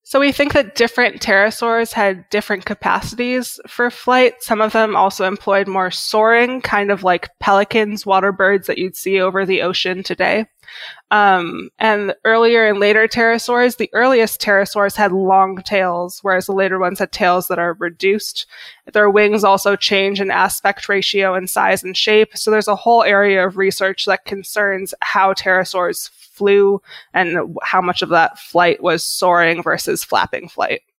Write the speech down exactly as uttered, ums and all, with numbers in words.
So we think that different pterosaurs had different capacities for flight. Some of them also employed more soaring, kind of like pelicans, water birds that you'd see over the ocean today. Um, and earlier and later pterosaurs, the earliest pterosaurs had long tails, whereas the later ones had tails that are reduced. Their wings also change in aspect ratio and size and shape. So there's a whole area of research that concerns how pterosaurs flew and how much of that flight was soaring versus flapping flight.